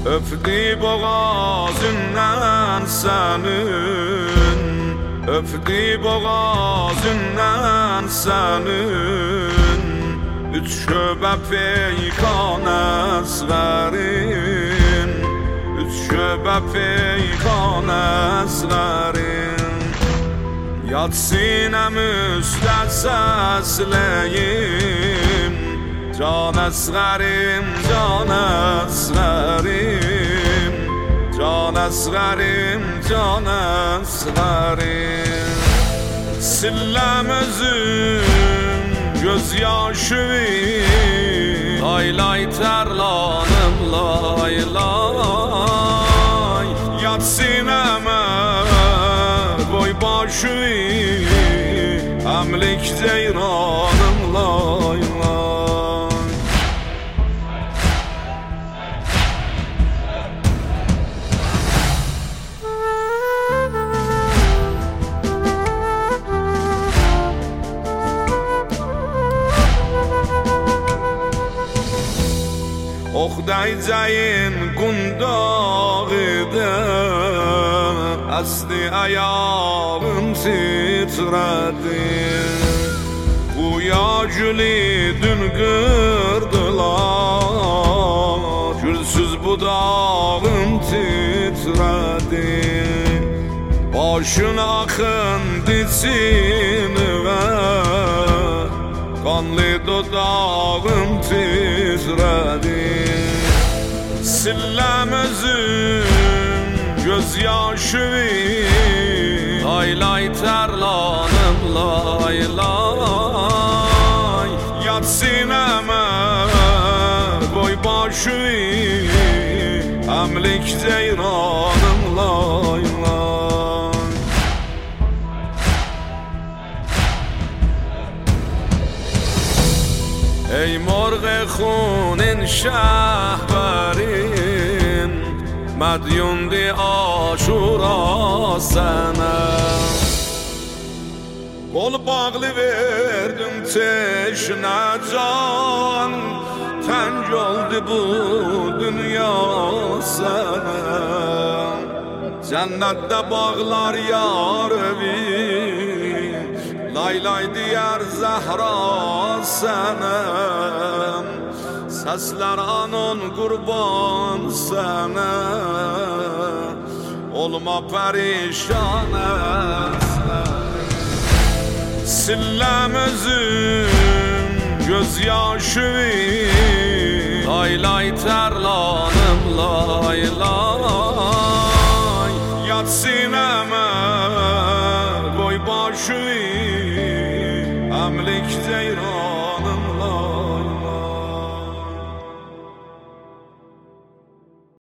Öpdü boğazından senin, öpdü boğazından senin. Üç şöbe peykan esgerin, üç şöbe peykan esgerin. Yat sinem üstə səsləyim, can əsğərim, can əsğərim, can əsğərim, can əsğərim. Silləm özüm göz yaşım, lay lay tərlanım, lay lay. Yat sinəmə boy başım, əmlik ceyranım, lay lay. Ox dəyəcəyin qundağıda, əsdi ayağım titrədi. Quya gülü dün qırdılar, gülsüz budağım titrədi. Başın axındı içinə, qanlı dodağım titrədi. Silləm özüm göz yaşım, lay lay tərlanım, lay lay. Yat sinəmə boy başım, əmlik ceyranım, lay lay. Ey مرغ خونین şəhbərin, mədyundi aşura sənə. Qol bağlı verdim teşnə can, təng oldu bu dünya sənə. Cənnətdə bağlar yar evi, lay lay diyar Zəhra sənə. Səslər anon qurban sənə, olma pərişan əslə. Silləm özüm göz yaşım, lay lay tərlanım, lay lay. Yat sinəmə boy başım, əmlik ceyranım.